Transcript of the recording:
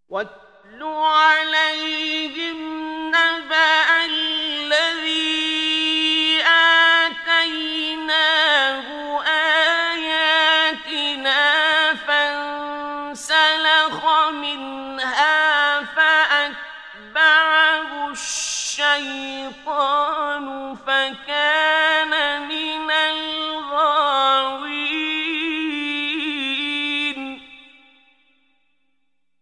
واتل عليهم نبأ الذي آتيناه آياتنا فانسلخ منها فأتبعه الشيطان